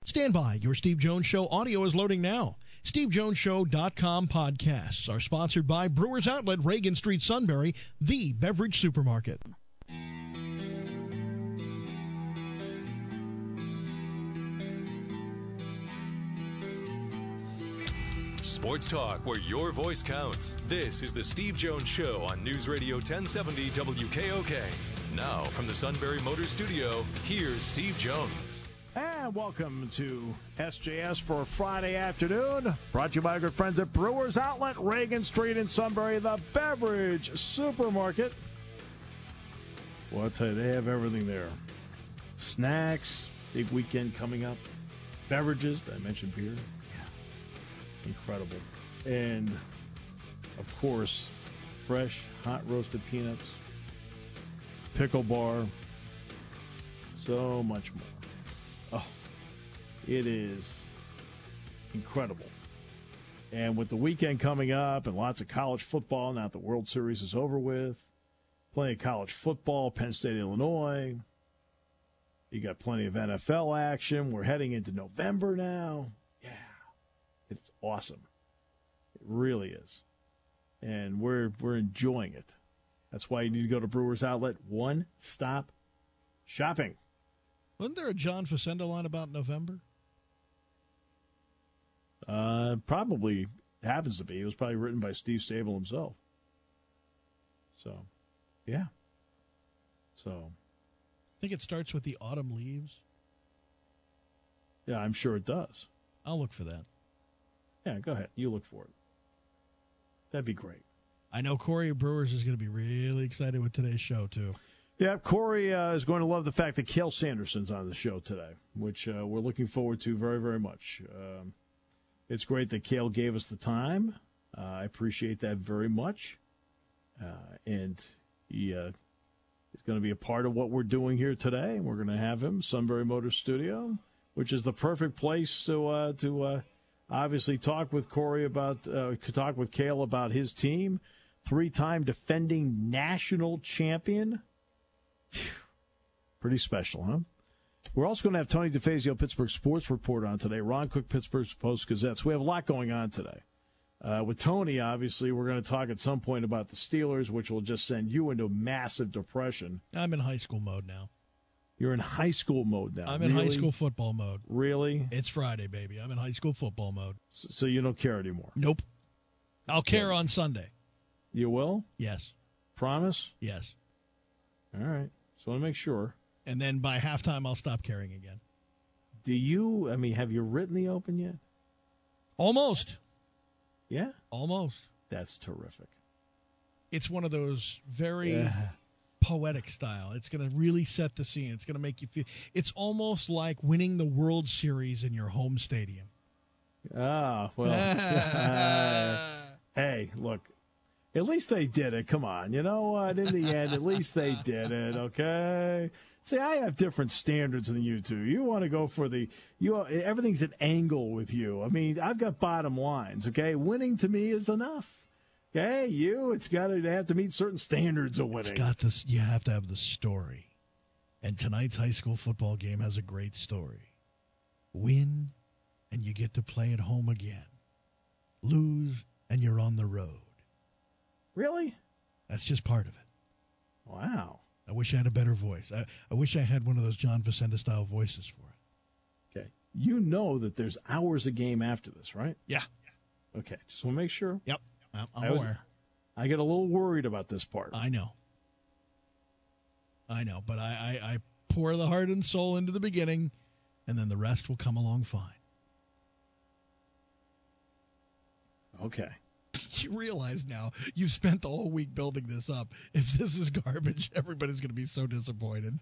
Stand by. Your Steve Jones Show audio is loading now. SteveJonesShow.com podcasts are sponsored by Brewers Outlet, Reagan Street, Sunbury, the beverage supermarket. Sports talk where your voice counts. This is the Steve Jones Show on News Radio 1070 WKOK. Now from the Sunbury Motors Studio, here's Steve Jones. And welcome to SJS for Friday afternoon. Brought to you by our good friends at Brewers Outlet, Reagan Street in Sunbury, the beverage supermarket. Well, I'll tell you, they have everything there. Snacks, big weekend coming up. Beverages, did I mention beer? Yeah. Incredible. And, of course, fresh, hot roasted peanuts, pickle bar, so much more. Oh, it is incredible. And with the weekend coming up and lots of college football, now that the World Series is over with, plenty of college football, Penn State, Illinois. You got plenty of NFL action. We're heading into November now. Yeah, it's awesome. It really is. And we're enjoying it. That's why you need to go to Brewers Outlet. One-stop shopping. Wasn't there a John Facenda line about November? Probably happens to be. It was probably written by Steve Sable himself. So, yeah. So, I think it starts with the autumn leaves. Yeah, I'm sure it does. I'll look for that. Yeah, go ahead. You look for it. That'd be great. I know Corey Brewers is going to be really excited with today's show, too. Yeah, Corey is going to love the fact that Cale Sanderson's on the show today, which we're looking forward to very, very much. It's great that Cale gave us the time. I appreciate that very much. And he is going to be a part of what we're doing here today. We're going to have him, Sunbury Motors Studio, which is the perfect place to obviously talk with Corey about, talk with Cale about his team. 3-time defending national champion. Pretty special, huh? We're also going to have Tony DeFazio, Pittsburgh Sports Report, on today. Ron Cook, Pittsburgh Post-Gazette. So we have a lot going on today. With Tony, obviously, we're going to talk at some point about the Steelers, which will just send you into a massive depression. I'm in high school mode now. You're in high school mode now. I'm in high school football mode. Really? It's Friday, baby. I'm in high school football mode. So you don't care anymore? Nope. I'll care on Sunday. You will? Yes. Promise? Yes. All right. So I want to make sure. And then by halftime, I'll stop caring again. Have you written the Open yet? Almost. Yeah? Almost. That's terrific. It's one of those very poetic style. It's going to really set the scene. It's going to make you feel. It's almost like winning the World Series in your home stadium. Ah, well. Hey, look. At least they did it. Come on. You know what? In the end, at least they did it, okay? See, I have different standards than you two. You want to go for everything's an angle with you. I mean, I've got bottom lines, okay? Winning to me is enough. Okay? They have to meet certain standards of winning. It's got this, you have to have the story. And tonight's high school football game has a great story. Win, and you get to play at home again. Lose, and you're on the road. Really? That's just part of it. Wow. I wish I had a better voice. I wish I had one of those John Facenda-style voices for it. Okay. You know that there's hours a game after this, right? Yeah. Okay. Just want to make sure. Yep. I'm aware. I get a little worried about this part. I know. But I pour the heart and soul into the beginning, and then the rest will come along fine. Okay. You realize now you've spent the whole week building this up. If this is garbage, everybody's going to be so disappointed.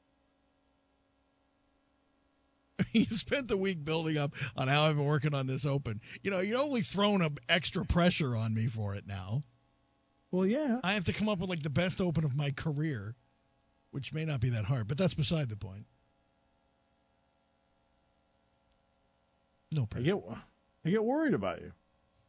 You spent the week building up on how I've been working on this Open. You're only throwing up extra pressure on me for it now. Well, yeah. I have to come up with the best Open of my career, which may not be that hard, but that's beside the point. No pressure. I get worried about you.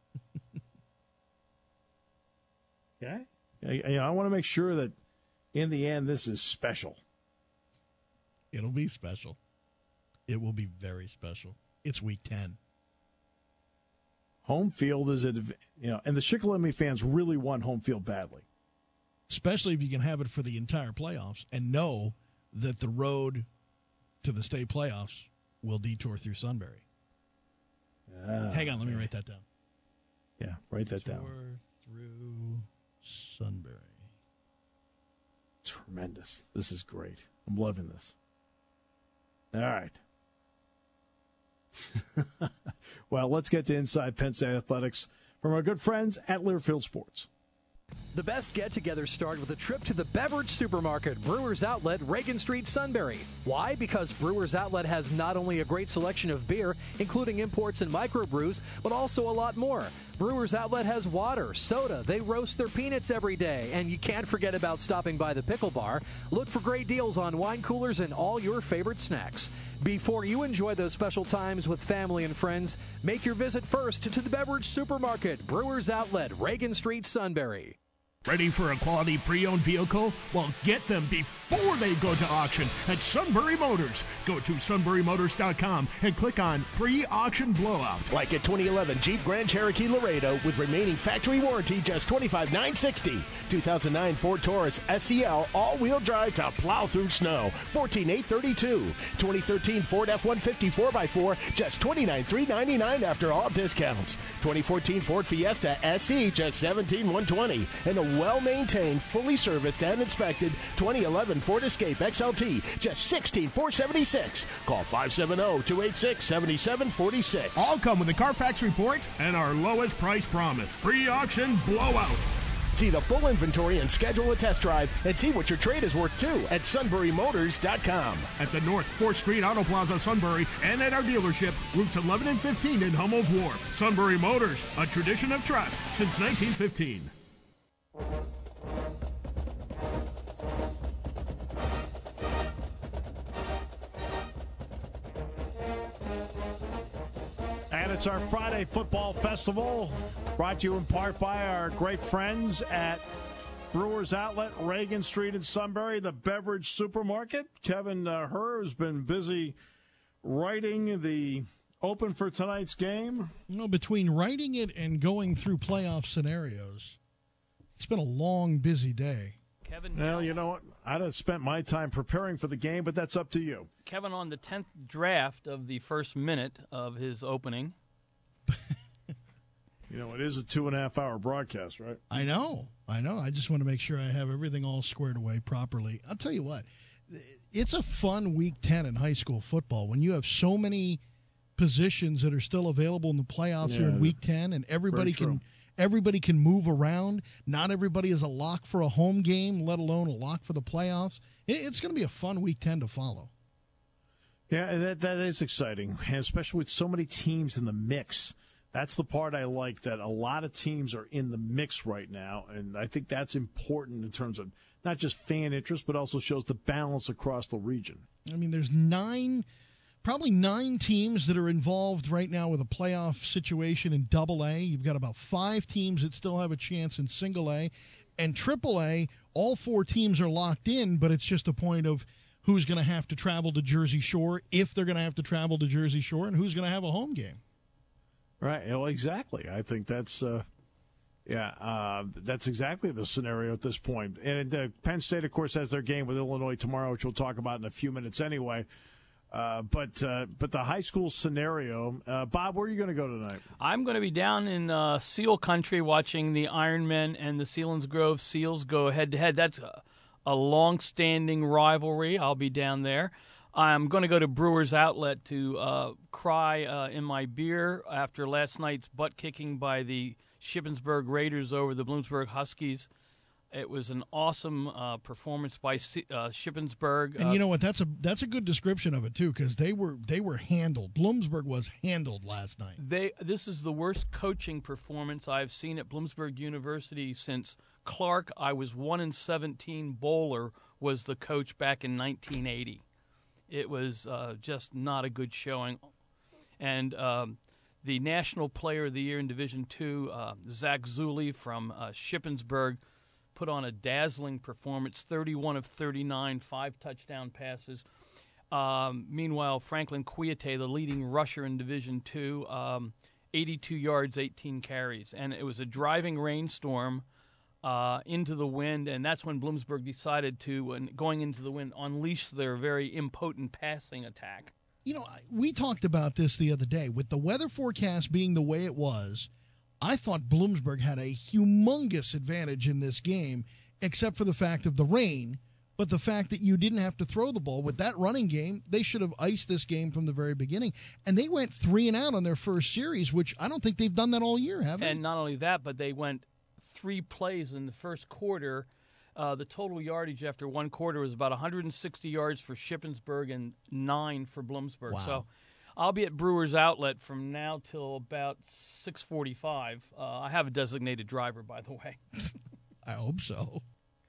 Okay? I want to make sure that in the end this is special. It'll be special. It will be very special. It's Week 10. Home field is and the Shikellamy fans really want home field badly. Especially if you can have it for the entire playoffs and know that the road to the state playoffs will detour through Sunbury. Hang on, let me write that down. Yeah, write that down. Detour through Sunbury. Tremendous. This is great. I'm loving this. All right. Well, let's get to Inside Penn State Athletics from our good friends at Learfield Sports. The best get-togethers start with a trip to the beverage supermarket, Brewers Outlet, Reagan Street, Sunbury. Why? Because Brewers Outlet has not only a great selection of beer, including imports and microbrews, but also a lot more. Brewers Outlet has water, soda, they roast their peanuts every day, and you can't forget about stopping by the pickle bar. Look for great deals on wine coolers and all your favorite snacks. Before you enjoy those special times with family and friends, make your visit first to the beverage supermarket, Brewers Outlet, Reagan Street, Sunbury. Ready for a quality pre-owned vehicle? Well, get them before they go to auction at Sunbury Motors. Go to sunburymotors.com and click on pre-auction blowout. Like a 2011 Jeep Grand Cherokee Laredo with remaining factory warranty just $25,960. 2009 Ford Taurus SEL all-wheel drive to plow through snow, $14,832. 2013 Ford F-150 4x4 just $29,399 after all discounts. 2014 Ford Fiesta SE just $17,120. And a well-maintained, fully serviced and inspected 2011 Ford Escape XLT, just $16,476. Call 570-286-7746. All come with a Carfax report and our lowest price promise. Pre-auction blowout. See the full inventory and schedule a test drive and see what your trade is worth, too, at sunburymotors.com. At the North 4th Street Auto Plaza, Sunbury, and at our dealership, routes 11 and 15 in Hummel's Wharf. Sunbury Motors, a tradition of trust since 1915. And it's our Friday Football Festival, brought to you in part by our great friends at Brewers Outlet, Reagan Street in Sunbury, the beverage supermarket. Kevin Herr has been busy writing the open for tonight's game. Well, between writing it and going through playoff scenarios, it's been a long, busy day. Kevin, well, you know what? I'd have spent my time preparing for the game, but that's up to you. Kevin, on the 10th draft of the first minute of his opening. You know, it is a 2.5-hour broadcast, right? I know. I just want to make sure I have everything all squared away properly. I'll tell you what, it's a fun Week 10 in high school football when you have so many positions that are still available in the playoffs here in Week 10, and everybody can move around. Not everybody is a lock for a home game, let alone a lock for the playoffs. It's going to be a fun Week 10 to follow. Yeah, that is exciting, especially with so many teams in the mix. That's the part I like, that a lot of teams are in the mix right now, and I think that's important in terms of not just fan interest, but also shows the balance across the region. I mean, there's probably nine teams that are involved right now with a playoff situation in Double-A. You've got about 5 teams that still have a chance in Single-A. And Triple-A, all 4 teams are locked in, but it's just a point of who's going to have to travel to Jersey Shore, if they're going to have to travel to Jersey Shore, and who's going to have a home game. Right. Well, exactly. I think that's that's exactly the scenario at this point. And Penn State, of course, has their game with Illinois tomorrow, which we'll talk about in a few minutes anyway. But the high school scenario, Bob, where are you going to go tonight? I'm going to be down in Seal Country watching the Ironmen and the Selinsgrove Seals go head-to-head. That's a long-standing rivalry. I'll be down there. I'm going to go to Brewers Outlet to cry in my beer after last night's butt-kicking by the Shippensburg Raiders over the Bloomsburg Huskies. It was an awesome performance by Shippensburg. And you know what? That's a good description of it too, because they were handled. Bloomsburg was handled last night. This is the worst coaching performance I've seen at Bloomsburg University since Clark. I was 1-17. Bowler was the coach back in 1980. It was just not a good showing. And the National Player of the Year in Division II, Zach Zulli from Shippensburg, put on a dazzling performance, 31 of 39, 5 touchdown passes. Meanwhile, Franklin Kouyaté, the leading rusher in Division II, 82 yards, 18 carries. And it was a driving rainstorm into the wind, and that's when Bloomsburg decided to, going into the wind, unleash their very impotent passing attack. You know, we talked about this the other day. With the weather forecast being the way it was, I thought Bloomsburg had a humongous advantage in this game, except for the fact of the rain. But the fact that you didn't have to throw the ball with that running game, they should have iced this game from the very beginning. And they went 3-and-out on their first series, which I don't think they've done that all year, have they? And not only that, but they went 3 plays in the first quarter. The total yardage after one quarter was about 160 yards for Shippensburg and 9 for Bloomsburg. Wow. So I'll be at Brewers Outlet from now till about 6:45. I have a designated driver, by the way. I hope so.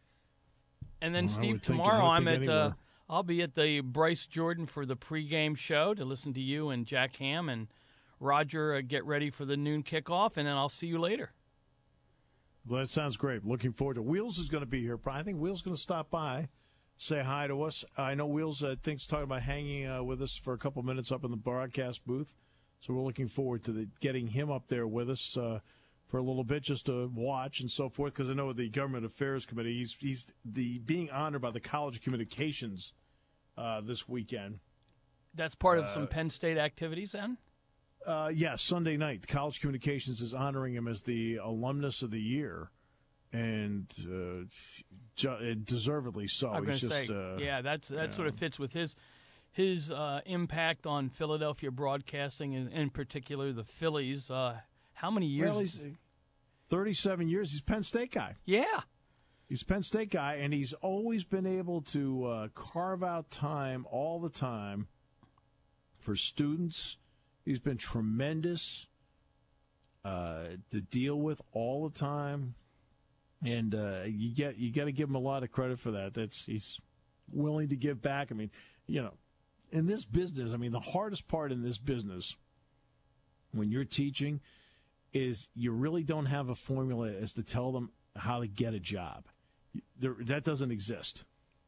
And then, Well, Steve, I tomorrow would think anywhere. I'll be at the Bryce Jordan for the pregame show to listen to you and Jack Ham and Roger get ready for the noon kickoff, and then I'll see you later. Well, that sounds great. Looking forward to Wheels is going to be here. I think Wheels is going to stop by, say hi to us. I know Wheels, I think, is talking about hanging with us for a couple minutes up in the broadcast booth. So we're looking forward to getting him up there with us for a little bit just to watch and so forth, because I know the Government Affairs Committee, he's being honored by the College of Communications this weekend. That's part of some Penn State activities, then? Yes, Sunday night, the College of Communications is honoring him as the Alumnus of the Year, and deservedly so. I'm going to say, that sort of fits with his impact on Philadelphia broadcasting, and in particular the Phillies. How many years? Well, he's 37 years. He's a Penn State guy. Yeah. He's a Penn State guy, and he's always been able to carve out time all the time for students. He's been tremendous to deal with all the time, and you got to give him a lot of credit for that. He's willing to give back. I mean, in this business, the hardest part in this business when you're teaching is you really don't have a formula as to tell them how to get a job. That doesn't exist.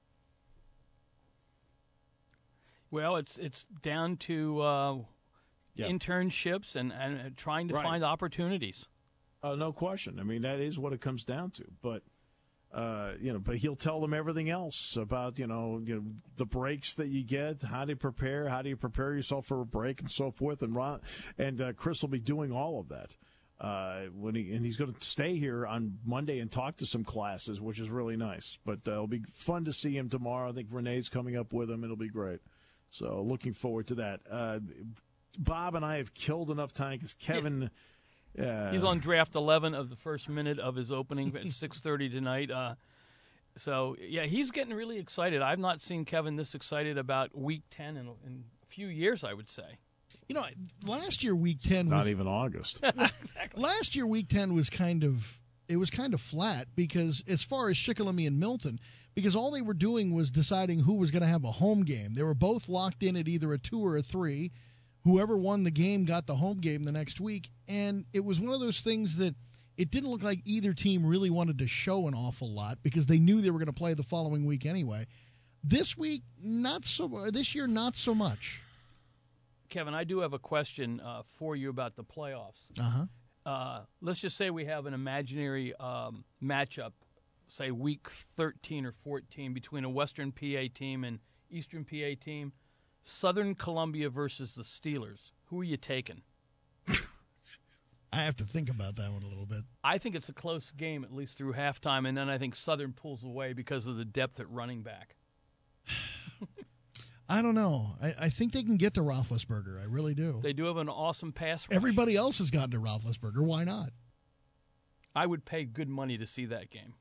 Well, it's down to internships and trying to find opportunities. No question. That is what it comes down to. But but he'll tell them everything else about the breaks that you get, how do you prepare yourself for a break, and so forth. And Chris will be doing all of that. He's going to stay here on Monday and talk to some classes, which is really nice. But it'll be fun to see him tomorrow. I think Renee's coming up with him. It'll be great. So looking forward to that. Bob and I have killed enough time because Kevin. He's on draft 11 of the first minute of his opening at 6:30 tonight. He's getting really excited. I've not seen Kevin this excited about Week 10 in a few years, I would say. Last year Week 10 was not even August. Exactly. Last year Week 10 was kind of flat because as far as Shikellamy and Milton, because all they were doing was deciding who was going to have a home game. They were both locked in at either a 2 or a 3. Whoever won the game got the home game the next week, and it was one of those things that it didn't look like either team really wanted to show an awful lot because they knew they were going to play the following week anyway. This week, not so. This year, not so much. Kevin, I do have a question for you about the playoffs. Let's just say we have an imaginary matchup, say Week 13 or 14, between a Western PA team and Eastern PA team. Southern Columbia versus the Steelers. Who are you taking? I have to think about that one a little bit. I think it's a close game, at least through halftime, and then I think Southern pulls away because of the depth at running back. I don't know. I think they can get to Roethlisberger. I really do. They do have an awesome pass rush. Everybody else has gotten to Roethlisberger. Why not? I would pay good money to see that game.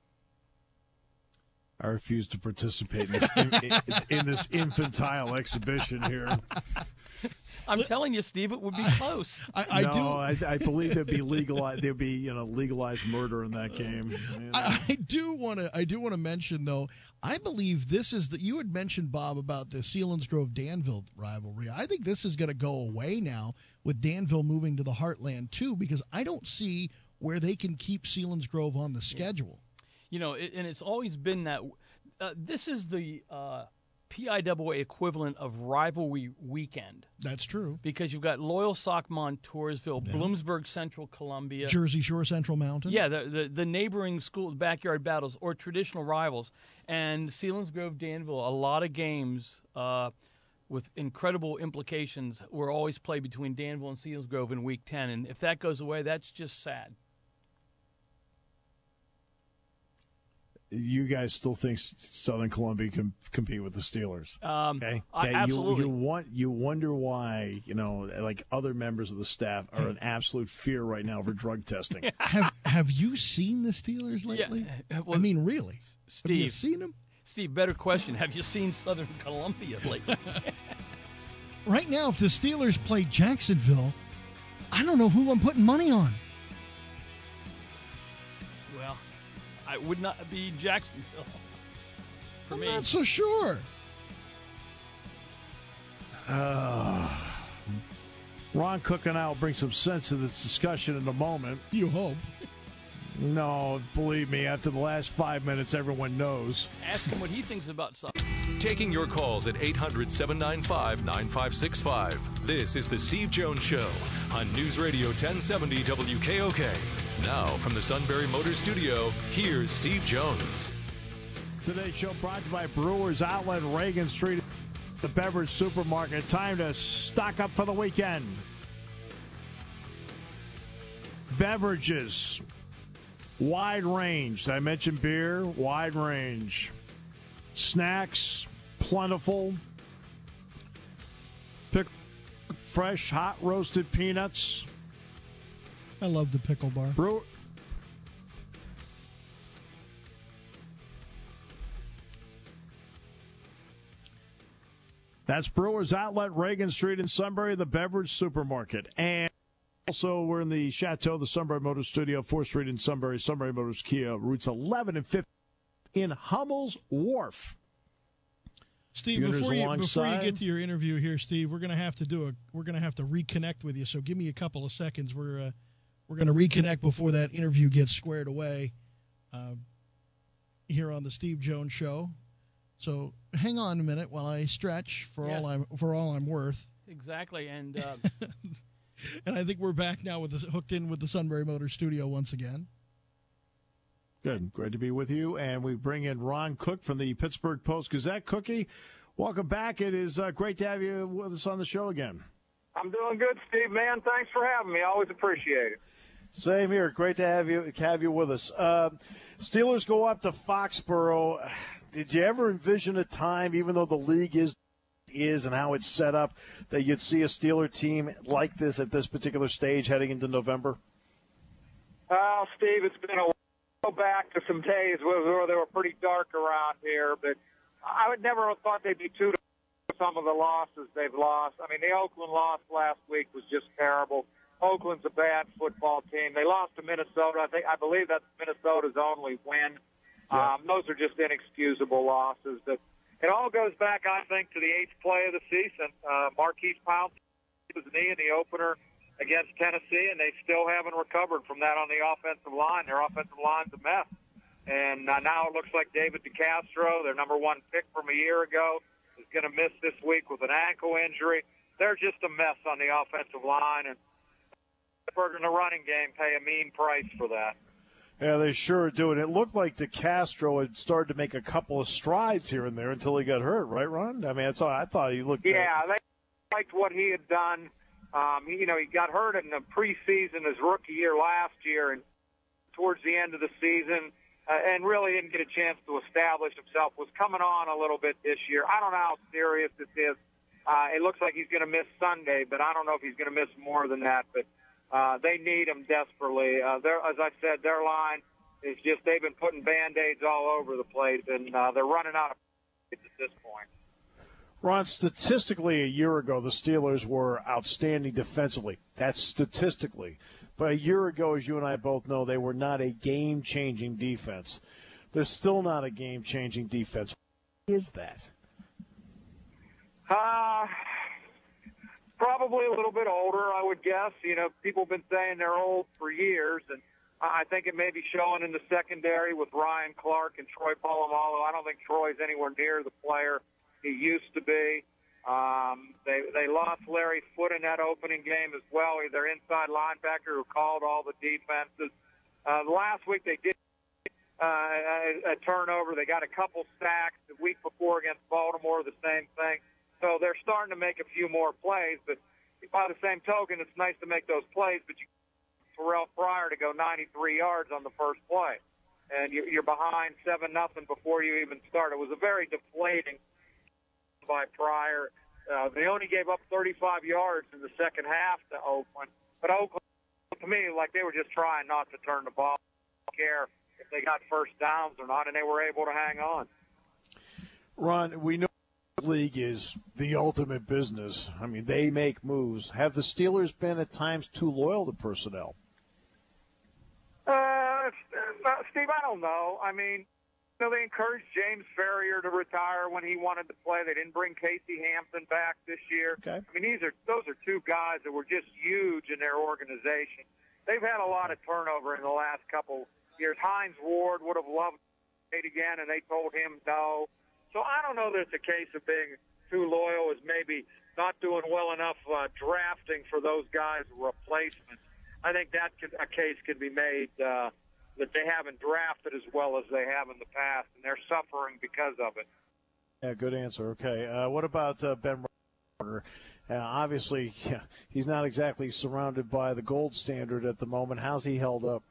I refuse to participate in this infantile exhibition here. I'm telling you, Steve, it would be close. I believe there'd be legalized murder in that game. I do want to mention though. I believe this is you had mentioned, Bob, about the Selinsgrove Danville rivalry. I think this is going to go away now with Danville moving to the Heartland too, because I don't see where they can keep Selinsgrove on the schedule. And it's always been that this is the PIAA equivalent of rivalry weekend. That's true. Because you've got Loyal Sockmont, Toursville, Bloomsburg Central, Columbia. Jersey Shore, Central Mountain. Yeah, the neighboring schools, backyard battles, or traditional rivals. And Selinsgrove, Danville, a lot of games with incredible implications were always played between Danville and Selinsgrove in Week 10. And if that goes away, that's just sad. You guys still think Southern Columbia can compete with the Steelers? Okay, absolutely. You wonder why like other members of the staff are in absolute fear right now for drug testing. Have you seen the Steelers lately? Yeah, well, I mean, really, Steve, have you seen them? Steve, better question: have you seen Southern Columbia lately? Right now, if the Steelers play Jacksonville, I don't know who I'm putting money on. Well, I would not be Jacksonville for me. I'm not so sure. Ron Cook and I will bring some sense to this discussion in a moment. You hope. No, believe me, after the last 5 minutes, everyone knows. Ask him what he thinks about something. Taking your calls at 800-795-9565. This is The Steve Jones Show on News Radio 1070 WKOK. Now, from the Sunbury Motors Studio, here's Steve Jones. Today's show brought to you by Brewers Outlet, Reagan Street, the beverage supermarket. Time to stock up for the weekend. Beverages. Wide range. Did I mention beer? Wide range. Snacks. Plentiful. Pick fresh, hot roasted peanuts. I love the pickle bar. That's Brewers Outlet, Reagan Street in Sunbury, the beverage supermarket. And also, we're in the Chateau, the Sunbury Motors Studio, 4th Street in Sunbury, Sunbury Motors Kia, routes 11 and 15 in Hummel's Wharf. Steve, before you get to your interview here, Steve, we're going to have to reconnect with you. So give me a couple of seconds. We're going to reconnect before that interview gets squared away here on the Steve Jones Show. So hang on a minute while I stretch for all I'm worth. Exactly, and and I think we're back now hooked in with the Sunbury Motors Studio once again. Good. Great to be with you. And we bring in Ron Cook from the Pittsburgh Post-Gazette. Cookie, welcome back. It is great to have you with us on the show again. I'm doing good, Steve, man. Thanks for having me. Always appreciate it. Same here. Great to have you with us. Steelers go up to Foxborough. Did you ever envision a time, even though the league is and how it's set up, that you'd see a Steeler team like this at this particular stage heading into November? Well, Steve, it's been a while back to some days where they were pretty dark around here, but I would never have thought they'd be too some of the losses they've lost. I mean, the Oakland loss last week was just terrible. Oakland's a bad football team. They lost to Minnesota. I believe that's Minnesota's only win. Yeah. Those are just inexcusable losses. But it all goes back, I think, to the 8th play of the season. Marquise Pouncey his knee in the opener against Tennessee, and they still haven't recovered from that on the offensive line. Their offensive line's a mess. And now it looks like David DeCastro, their number one pick from a year ago, is going to miss this week with an ankle injury. They're just a mess on the offensive line, and Pittsburgh in the running game pay a mean price for that. Yeah, they sure do. And it looked like DeCastro had started to make a couple of strides here and there until he got hurt, right, Ron? I mean, that's all I thought he looked. Yeah, they liked what he had done. He got hurt in the preseason his rookie year last year, and towards the end of the season, and really didn't get a chance to establish himself. Was coming on a little bit this year. I don't know how serious this is. It looks like he's going to miss Sunday, but I don't know if he's going to miss more than that. But they need him desperately. As I said, their line is just, they've been putting Band-Aids all over the place, and they're running out of at this point. Ron, statistically a year ago, the Steelers were outstanding defensively. That's statistically. But a year ago, as you and I both know, they were not a game-changing defense. They're still not a game-changing defense. What is that? Probably a little bit older, I would guess. People have been saying they're old for years, and I think it may be showing in the secondary with Ryan Clark and Troy Polamalu. I don't think Troy's anywhere near the player he used to be. They lost Larry Foote in that opening game as well. Their inside linebacker who called all the defenses. Last week they did a turnover. They got a couple sacks. The week before against Baltimore, the same thing. So they're starting to make a few more plays. But by the same token, it's nice to make those plays, but you Terrell Pryor to go 93 yards on the first play. And you're behind 7-0 before you even start. It was a very deflating by Pryor. They only gave up 35 yards in the second half to Oakland. But Oakland, to me, like they were just trying not to turn the ball. I don't care if they got first downs or not, and they were able to hang on. Ron, we know the league is the ultimate business. I mean, they make moves. Have the Steelers been at times too loyal to personnel? Steve, I don't know. I mean, they encouraged James Ferrier to retire when he wanted to play. They didn't bring Casey Hampton back this year. Okay. I mean, those are two guys that were just huge in their organization. They've had a lot of turnover in the last couple years. Hines Ward would have loved to play again, and they told him no. So I don't know that it's a case of being too loyal as maybe not doing well enough drafting for those guys' replacements. I think that a case can be made that they haven't drafted as well as they have in the past, and they're suffering because of it. Yeah, good answer. Okay. What about Ben Roethlisberger? Obviously, he's not exactly surrounded by the gold standard at the moment. How's he held up?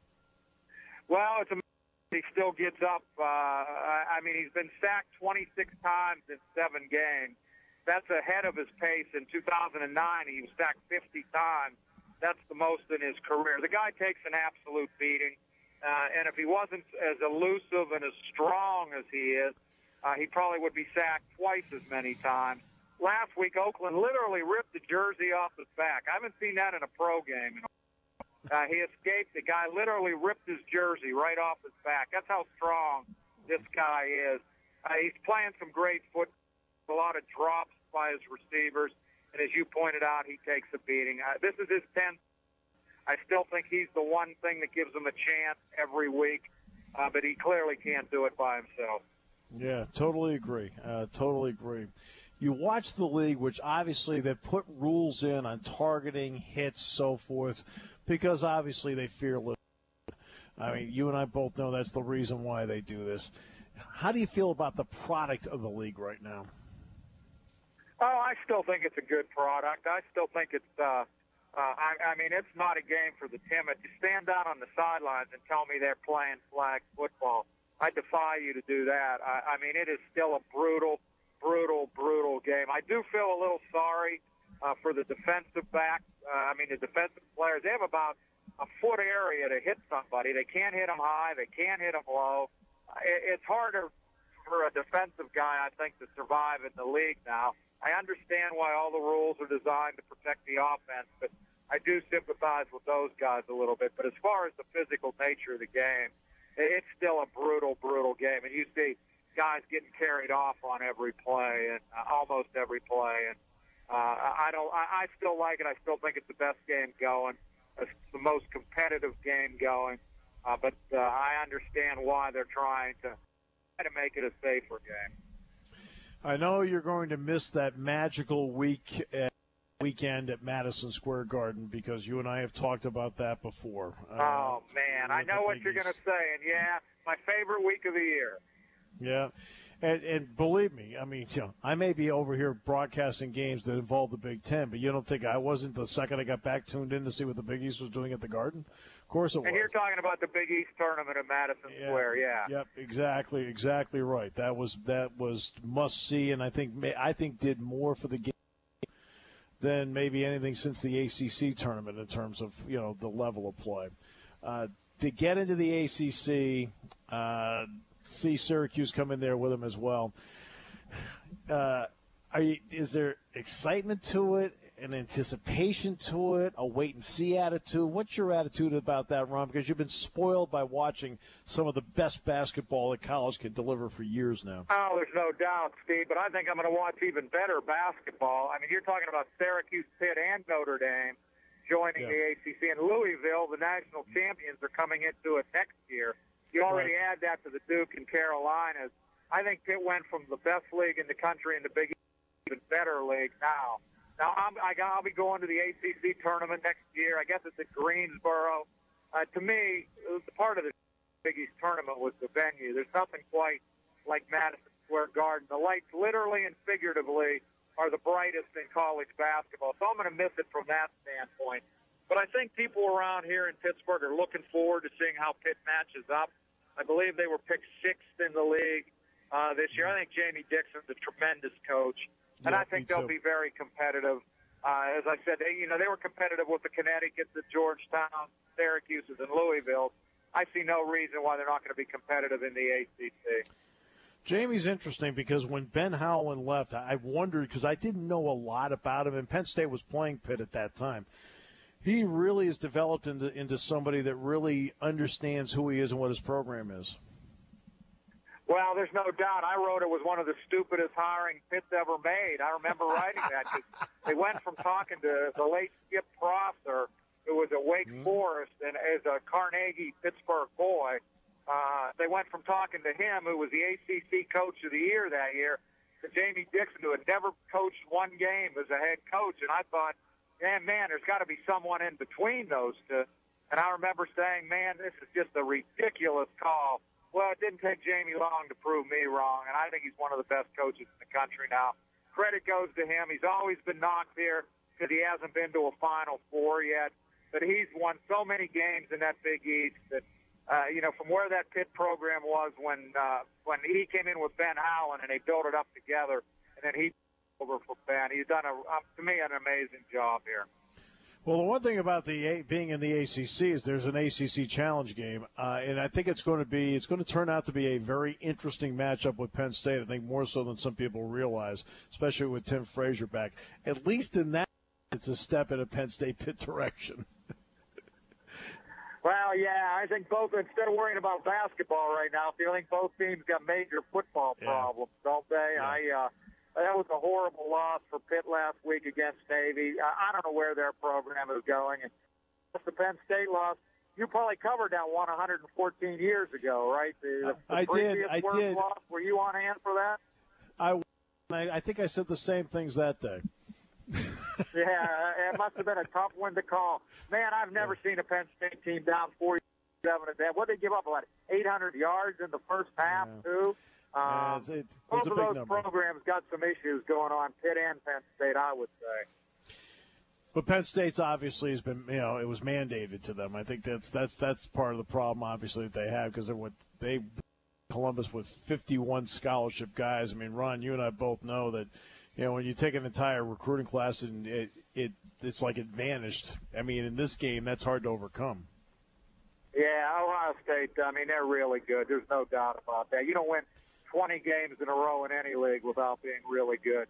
Well, it's amazing he still gets up. I mean, he's been sacked 26 times in 7 games. That's ahead of his pace. In 2009, he was sacked 50 times. That's the most in his career. The guy takes an absolute beating. And if he wasn't as elusive and as strong as he is, he probably would be sacked twice as many times. Last week, Oakland literally ripped the jersey off his back. I haven't seen that in a pro game. He escaped. The guy literally ripped his jersey right off his back. That's how strong this guy is. He's playing some great football, a lot of drops by his receivers. And as you pointed out, he takes a beating. This is his 10th. I still think he's the one thing that gives him a chance every week, but he clearly can't do it by himself. Yeah, totally agree. Totally agree. You watch the league, which obviously they put rules in on targeting, hits, so forth, because obviously they fear living. I mean, you and I both know that's the reason why they do this. How do you feel about the product of the league right now? Oh, I still think it's a good product. I still think it's I mean, it's not a game for the timid. You stand out on the sidelines and tell me they're playing flag football. I defy you to do that. I mean, it is still a brutal game. I do feel a little sorry for the defensive backs. The defensive players. They have about a foot area to hit somebody. They can't hit them high. They can't hit them low. It's harder for a defensive guy, I think, to survive in the league now. I understand why all the rules are designed to protect the offense, but I do sympathize with those guys a little bit. But as far as the physical nature of the game, it's still a brutal game. And you see guys getting carried off on every play and almost every play. And I still like it. I still think it's the best game going. It's the most competitive game going. But I understand why they're trying to make it a safer game. I know you're going to miss that magical weekend at Madison Square Garden because you and I have talked about that before. Oh, man, I know what you're going to say, and yeah, my favorite week of the year. Yeah, and believe me, I mean, I may be over here broadcasting games that involve the Big Ten, but you don't think I wasn't the second I got back tuned in to see what the Big East was doing at the Garden? Of course it was. And you're talking about the Big East tournament at Madison Square, yeah. Yep, exactly right. That was must see, and I think did more for the game than maybe anything since the ACC tournament in terms of the level of play. To get into the ACC, see Syracuse come in there with them as well. Is there excitement to it? An anticipation to it, a wait-and-see attitude? What's your attitude about that, Ron? Because you've been spoiled by watching some of the best basketball that college can deliver for years now. Oh, there's no doubt, Steve, but I think I'm going to watch even better basketball. I mean, you're talking about Syracuse, Pitt, and Notre Dame joining the ACC. And Louisville, the national champions, are coming into it next year. You already add that to the Duke and Carolinas. I think Pitt went from the best league in the country in the Big East to even better league now. Now, I'll be going to the ACC tournament next year. I guess it's at Greensboro. To me, the part of the Big East tournament was the venue. There's nothing quite like Madison Square Garden. The lights, literally and figuratively, are the brightest in college basketball. So I'm going to miss it from that standpoint. But I think people around here in Pittsburgh are looking forward to seeing how Pitt matches up. I believe they were picked 6th in the league this year. I think Jamie Dixon's a tremendous coach, and I think they'll be very competitive. As I said, they were competitive with the Connecticut, the Georgetown, Syracuse's, and Louisville. I see no reason why they're not going to be competitive in the ACC. Jamie's interesting because when Ben Howland left, I wondered because I didn't know a lot about him, and Penn State was playing Pitt at that time. He really has developed into somebody that really understands who he is and what his program is. Well, there's no doubt. I wrote it was one of the stupidest hiring Pitt's ever made. I remember writing that because they went from talking to the late Skip Prosser, who was at Wake Forest and as a Carnegie Pittsburgh boy. They went from talking to him, who was the ACC Coach of the Year that year, to Jamie Dixon, who had never coached one game as a head coach. And I thought, man, there's got to be someone in between those two. And I remember saying, man, this is just a ridiculous call. Well, it didn't take Jamie long to prove me wrong, and I think he's one of the best coaches in the country now. Credit goes to him. He's always been knocked here because he hasn't been to a Final Four yet. But he's won so many games in that Big East that, from where that Pitt program was when he came in with Ben Howland and they built it up together, and then he took over for Ben. He's done, to me, an amazing job here. Well, the one thing about being in the ACC is there's an ACC challenge game, and I think it's going to turn out to be a very interesting matchup with Penn State. I think more so than some people realize, especially with Tim Frazier back. At least in that, it's a step in a Penn State Pitt direction. Well, yeah, I think both, instead of worrying about basketball right now, I think both teams got major football problems, don't they? Yeah. That was a horrible loss for Pitt last week against Navy. I don't know where their program is going. And the Penn State loss, you probably covered that one 114 years ago, right? I did. Loss. Were you on hand for that? I think I said the same things that day. Yeah, it must have been a tough one to call. Man, I've never seen a Penn State team down 47 at that. What did they give up? About 800 yards in the first half, too? It's both a of big those number. programs got some issues going on, Pitt and Penn State, I would say. But Penn State's obviously has been, it was mandated to them. I think that's part of the problem, obviously, that they have because they Columbus with 51 scholarship guys. I mean, Ron, you and I both know that, when you take an entire recruiting class and it's like it vanished. I mean, in this game, that's hard to overcome. Yeah, Ohio State, they're really good. There's no doubt about that. You don't win 20 games in a row in any league without being really good.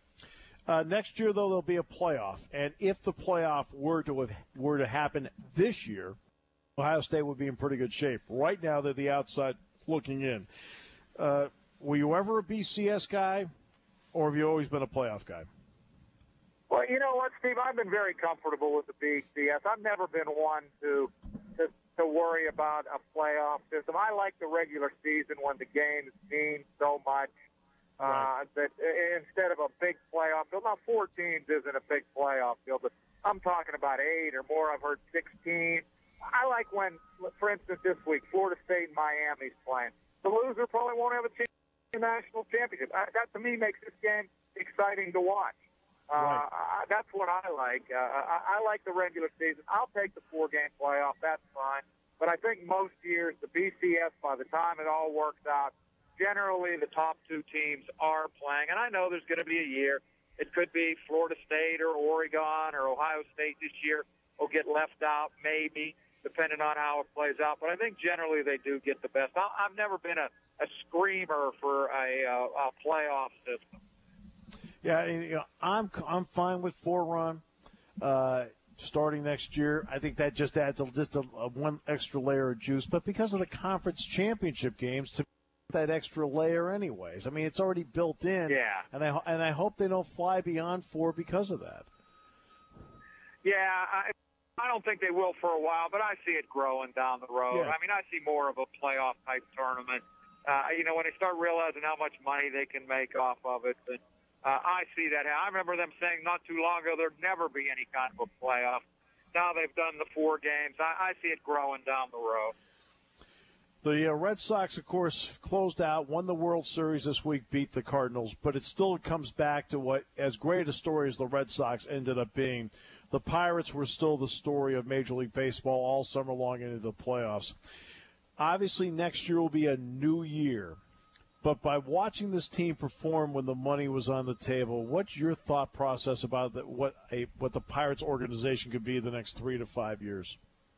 Next year, though, there'll be a playoff. And if the playoff were to happen this year, Ohio State would be in pretty good shape. Right now, they're the outside looking in. Were you ever a BCS guy, or have you always been a playoff guy? Well, you know what, Steve? I've been very comfortable with the BCS. I've never been one to worry about a playoff system. I like the regular season when the games mean so much. Right. That instead of a big playoff field, now 4 teams isn't a big playoff field, but I'm talking about 8 or more. I've heard 16. I like when, for instance, this week, Florida State and Miami's playing. The loser probably won't have a chance in the national championship. That, to me, makes this game exciting to watch. Right. That's what I like. I like the regular season. I'll take the 4-game playoff. That's fine. But I think most years, the BCS, by the time it all works out, generally the top 2 teams are playing. And I know there's going to be a year. It could be Florida State or Oregon or Ohio State this year will get left out, maybe, depending on how it plays out. But I think generally they do get the best. I've never been a screamer for a playoff system. Yeah, I'm fine with 4-run starting next year. I think that just adds just a one extra layer of juice. But because of the conference championship games, to that extra layer anyways. I mean, it's already built in. Yeah. And I hope they don't fly beyond 4 because of that. Yeah, I don't think they will for a while, but I see it growing down the road. Yeah. I mean, I see more of a playoff-type tournament when they start realizing how much money they can make off of it. But I see that. I remember them saying not too long ago there'd never be any kind of a playoff. Now they've done the 4 games. I see it growing down the road. The Red Sox, of course, closed out, won the World Series this week, beat the Cardinals, but it still comes back to what, as great a story as the Red Sox ended up being, the Pirates were still the story of Major League Baseball all summer long into the playoffs. Obviously, next year will be a new year, but by watching this team perform when the money was on the table, what's your thought process about what the Pirates organization could be the next 3 to 5 years?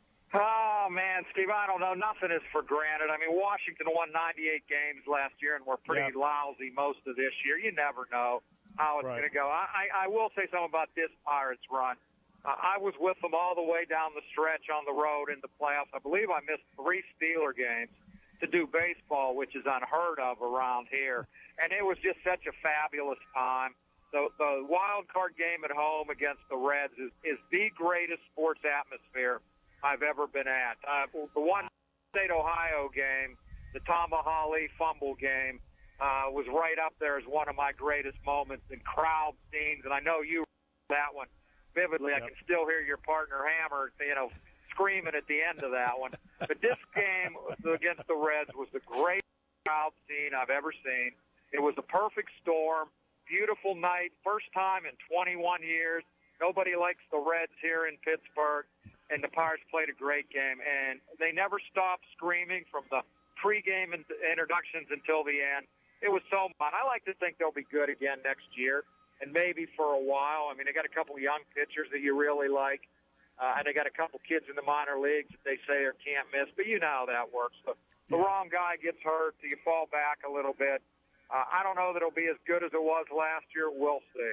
Oh, man, Steve, I don't know. Nothing is for granted. I mean, Washington won 98 games last year, and we're pretty lousy most of this year. You never know how it's going to go. I will say something about this Pirates run. I was with them all the way down the stretch on the road in the playoffs. I believe I missed 3 Steeler games to do baseball, which is unheard of around here. And it was just such a fabulous time. The wild card game at home against the Reds is the greatest sports atmosphere I've ever been at. The one State Ohio game, the Tom Mahaly fumble game, was right up there as one of my greatest moments in crowd scenes. And I know you that one vividly. Yep. I can still hear your partner Hammer, screaming at the end of that one. But this game against the Reds was the greatest crowd scene I've ever seen. It was a perfect storm, beautiful night, first time in 21 years. Nobody likes the Reds here in Pittsburgh. And the Pirates played a great game, and they never stopped screaming from the pregame introductions until the end. It was so fun. I like to think they'll be good again next year, and maybe for a while. I mean, they got a couple of young pitchers that you really like, and they got a couple kids in the minor leagues that they say are can't miss. But you know how that works. The wrong guy gets hurt, so you fall back a little bit. I don't know that it'll be as good as it was last year. We'll see.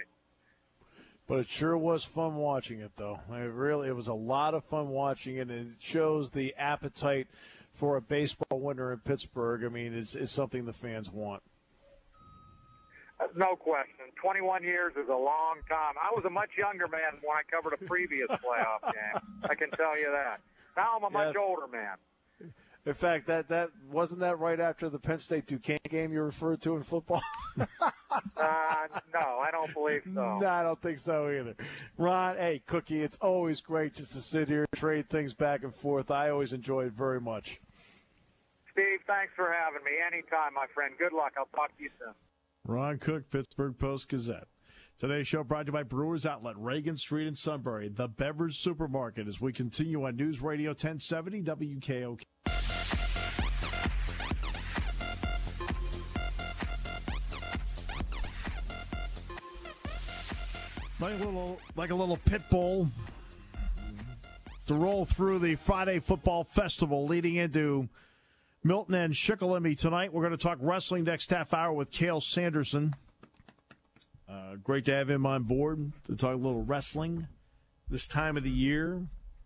But it sure was fun watching it, though. It was a lot of fun watching it, and it shows the appetite for a baseball winter in Pittsburgh. I mean, it's something the fans want. No question. 21 years is a long time. I was a much younger man when I covered a previous playoff game. I can tell you that. Now I'm a much older man. In fact, that wasn't that right after the Penn State Duquesne game you referred to in football? No, I don't believe so. No, I don't think so either. Ron, hey, Cookie, it's always great just to sit here and trade things back and forth. I always enjoy it very much. Steve, thanks for having me. Anytime, my friend. Good luck. I'll talk to you soon. Ron Cook, Pittsburgh Post-Gazette. Today's show brought to you by Brewers Outlet, Reagan Street in Sunbury, the beverage supermarket, as we continue on News Radio 1070 WKOK. Like a little pit bull to roll through the Friday Football Festival leading into Milton and Shikellamy tonight. We're going to talk wrestling next half hour with Cale Sanderson. Great to have him on board to talk a little wrestling this time of the year.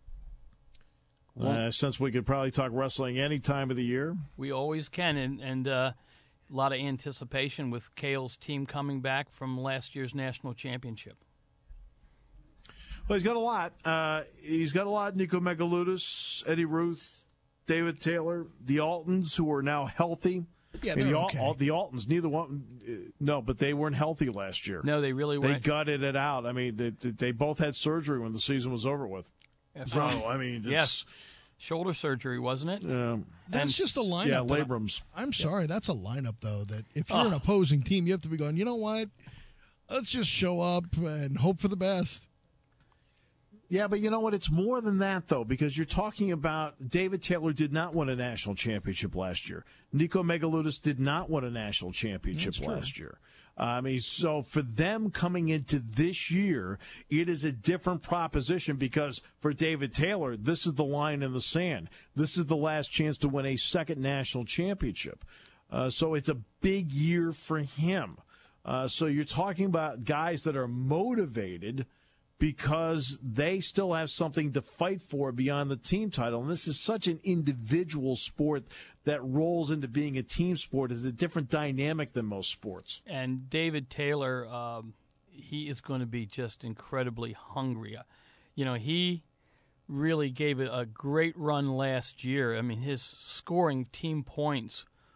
Since we could probably talk wrestling any time of the year. We always can, and a lot of anticipation with Cale's team coming back from last year's national championship. Well, he's got a lot. Nico Megaludis, Eddie Ruth, David Taylor, the Altons, who are now healthy. Yeah, they're okay. The Altons, neither one. No, but they weren't healthy last year. No, they really weren't. They gutted it out. I mean, they both had surgery when the season was over with. So, I mean, yes. Shoulder surgery, wasn't it? That's just a lineup. Yeah, labrums. I'm sorry, that's a lineup, though, that if you're an opposing team, you have to be going, you know what? Let's just show up and hope for the best. Yeah, but you know what? It's more than that, though, because you're talking about David Taylor did not win a national championship last year. Nico Megaludis did not win a national championship last year. So for them coming into this year, it is a different proposition because for David Taylor, this is the line in the sand. This is the last chance to win a second national championship. So it's a big year for him. So you're talking about guys that are motivated because they still have something to fight for beyond the team title. And this is such an individual sport that rolls into being a team sport. It's a different dynamic than most sports. And David Taylor, he is going to be just incredibly hungry. He really gave it a great run last year. I mean, his scoring team points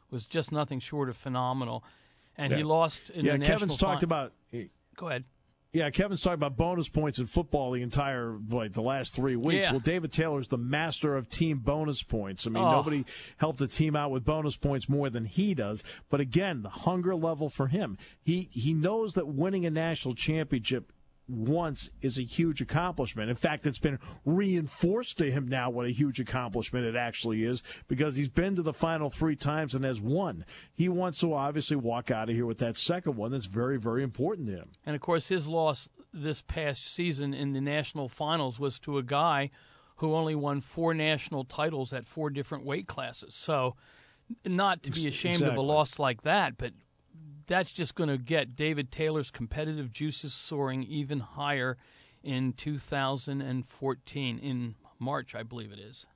was just nothing short of phenomenal. And he lost in the national Kevin's talked about. Go ahead. Yeah, Kevin's talking about bonus points in football the last 3 weeks. Yeah. Well, David Taylor's the master of team bonus points. I mean, nobody helped a team out with bonus points more than he does. But again, the hunger level for him, he knows that winning a national championship once is a huge accomplishment. In fact, it's been reinforced to him now what a huge accomplishment it actually is, because he's been to the final 3 times and has won. He wants to obviously walk out of here with that second one. That's very, very important to him. And, of course, his loss this past season in the national finals was to a guy who only won 4 national titles at 4 different weight classes. So not to be ashamed of a loss like that, but that's just going to get David Taylor's competitive juices soaring even higher in 2014, in March, I believe it is.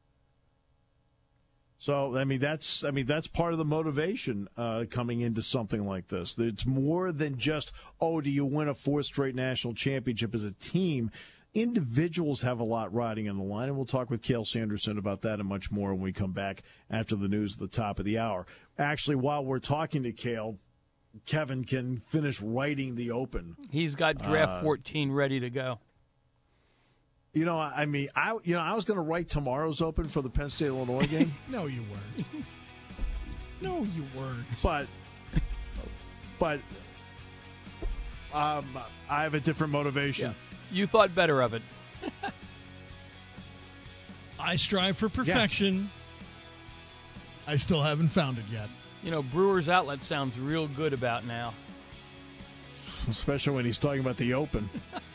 So, that's part of the motivation coming into something like this. It's more than just, do you win a 4th straight national championship as a team? Individuals have a lot riding on the line, and we'll talk with Cale Sanderson about that and much more when we come back after the news at the top of the hour. Actually, while we're talking to Cale, Kevin can finish writing the Open. He's got draft 14 ready to go. I was going to write tomorrow's Open for the Penn State-Illinois game. No, you weren't. No, you weren't. But I have a different motivation. Yeah. You thought better of it. I strive for perfection. Yeah. I still haven't found it yet. Brewers Outlet sounds real good about now. Especially when he's talking about the Open.